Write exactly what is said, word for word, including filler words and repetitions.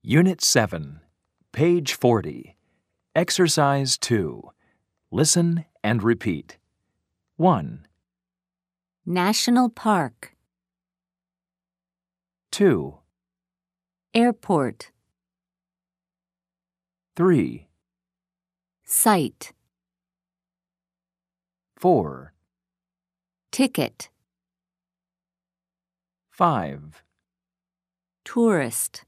Unit seven, page forty. Exercise two. Listen and repeat. one, National Park, two, Airport, three, Site, four, Ticket, five, Tourist,